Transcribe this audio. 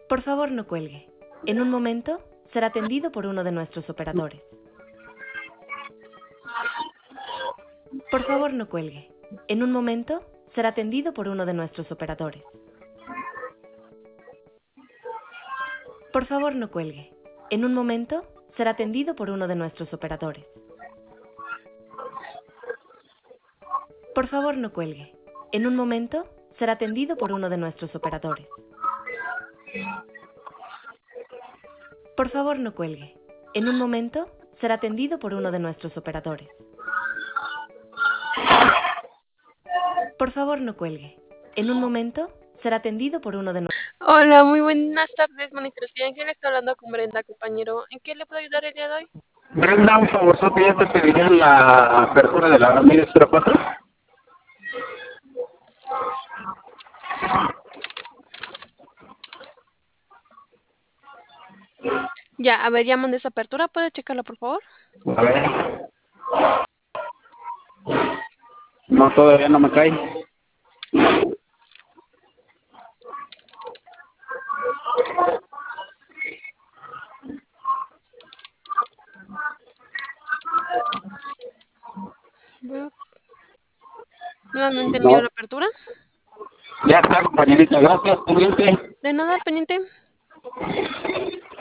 Por favor, no cuelgue. En un momento será atendido por uno de nuestros operadores. Por favor, no cuelgue. En un momento será atendido por uno de nuestros operadores. Por favor, no cuelgue. En un momento será atendido por uno de nuestros operadores. Por favor, no cuelgue. En un momento será atendido por uno de nuestros operadores. Por favor, no cuelgue. En un momento será atendido por uno de nuestros operadores. Por favor, no cuelgue. En un momento será atendido por uno de nuestros... Hola, muy buenas tardes, Mónica Lucía Ángel. Está hablando con Brenda, compañero. ¿En qué le puedo ayudar el día de hoy? Brenda, un favor, ya te pediría la apertura de la Ramírez 04. Ya, a ver, llaman de esa apertura. ¿Puede checarla, por favor? A ver. No, todavía no me cae. Nuevamente envío No, la apertura. ya está, compañerita. Gracias, pendiente. De nada, al pendiente.